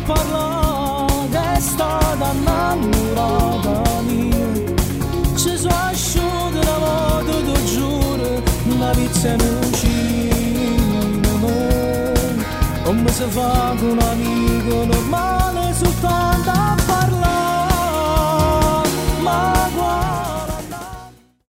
parlare è stata innamorata mia. Ci sono asciutto una volta, ti giuro, la vita non ci come si fa con un amico normale.